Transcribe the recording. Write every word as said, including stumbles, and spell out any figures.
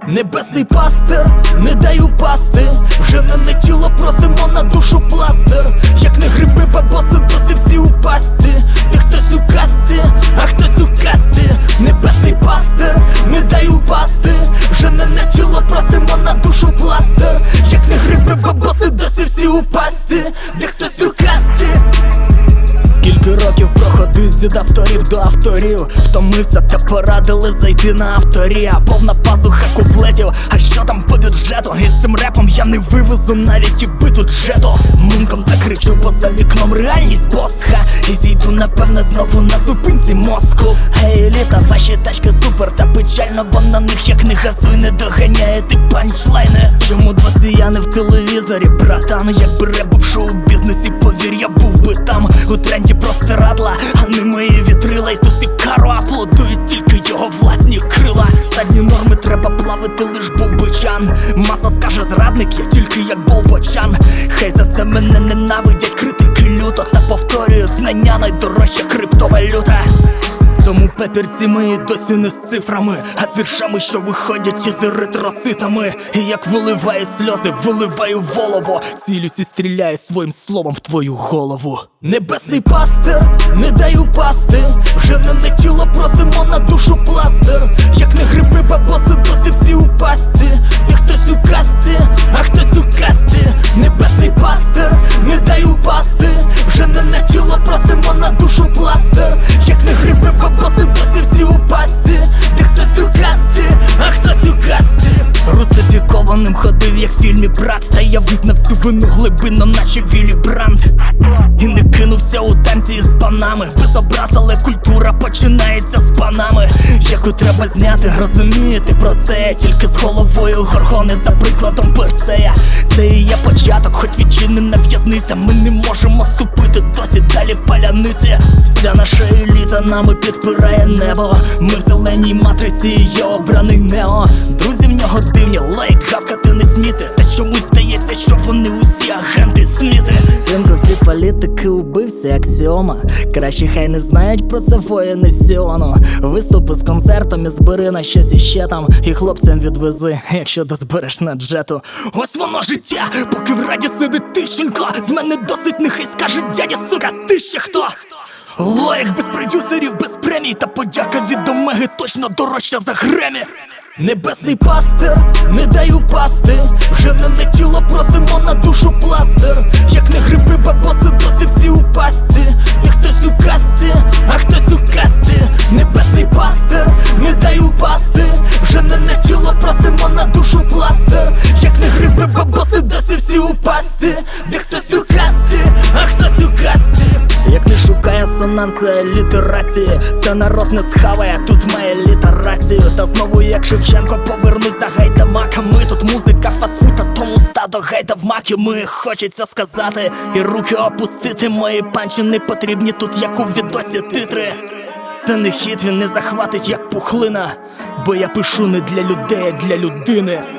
Небесний пастир, не дай упасти. Вже не на тіло просимо, на душу пластир. Як не гриби, бабоси, досі всі у пастці. Ти хтось у касті, а хтось у касті. Небесний пастир, не дай упасти. Вже не на тіло просимо, на душу пластир. Як не гриби, бабоси, досі всі у пастці. Де хтось у касті. Скільки років проходив від авторів до авторів. Втомився, та порадили зайти на авторія. Повна пазуха куплетів, а що там по бюджету? І з цим репом я не вивезу навіть і биту джету. Мунком закричу, бо за вікном реальність босха. І зійду, напевне, знову на зупинці мозку. Гей, еліта, ваші тачки супер, та печально, бо на них як не газуй, не доганяєте панчлайни. Чому досі я не в телевізорі, братан? Якби реп був в шоу-бізнесі, повір, я був би там. У тренді простирадла, а не мої вітрила. І тут і кару аплодують тільки його власні крила. Стадні норми треба плавити, лиш був бичан. Маса скаже зрадники, тільки як Болбочан. Хай за це мене ненавидять критики люто. Та повторюю, знання найдорожча криптовалюта. Тому петерці мої досі не з цифрами, а з віршами, що виходять із еритроцитами. І як виливаю сльози, виливаю волово. Цілюсь і стріляю своїм словом в твою голову. Небесний пастир, не дай упасти. Вже не на тіло просимо, на душу пластир. Як не гриби, бабоси, досі всі у пастці. І хтось у касті, а хтось у касті. Небесний пастир, не дай упасти. Вже не на тіло просимо, на душу пластир. Як не гриби, бабоси, досі всі у пастці. Де хтось у касті, а хтось у касті. Русифікованим ходив, як в фільмі брат. Та я визнав цю вину глибинно, наче Віллі Бранд. І не кинувся у танці з панами. Без образ, але культура починається з панами. Яку треба зняти, розумієте про це? Я тільки з головою горгони, за прикладом Персея. Це і є початок, хоч відчинена в'язниця. Ми не можемо ступити досі далі паляниці. Вся наша еліта нами підпирає небо. Ми в зеленій матриці, і є обраний Нео. Друзі в нього дивні, лайк, гавкати не сміти. Та чомусь здається, що вони усі агенти Сміти. Синку, всі політики убивці, аксіома. Краще хай не знають про це воїни Сіону. Виступи з концертом і збери на щось іще там. І хлопцям відвези, якщо дозбереш на джету. Ось воно життя, поки в раді сидить тищенко. З мене досить, нехай скаже дядя, сука, ти ще хто? Лоїх без продюсерів, без премій. Та подяка від Омеги точно дорожча за Гремі. Небесний пастир, не дай упасти. Вже не на тіло просимо, на душу пластир. Як не гриби, бабоси, досі всі у пастці. І хтось у касті, а хтось у касті. Небесний пастир, не дай упасти. Вже не на тіло просимо, на душу пластир. Як не гриби, бабоси, досі всі у пастці. Де хтось у касті, а хтось у касті. Як не шукає сонанція літерації, це народ не схаває, тут має літерацію. Та знову як Шевченко повернусь за гайдамаками. Тут музика фастфуд, а тому стадо гайда в макі. Ми хочеться сказати і руки опустити. Мої панчі не потрібні тут, як у відосі титри. Це не хіт, він не захватить як пухлина. Бо я пишу не для людей, а для людини.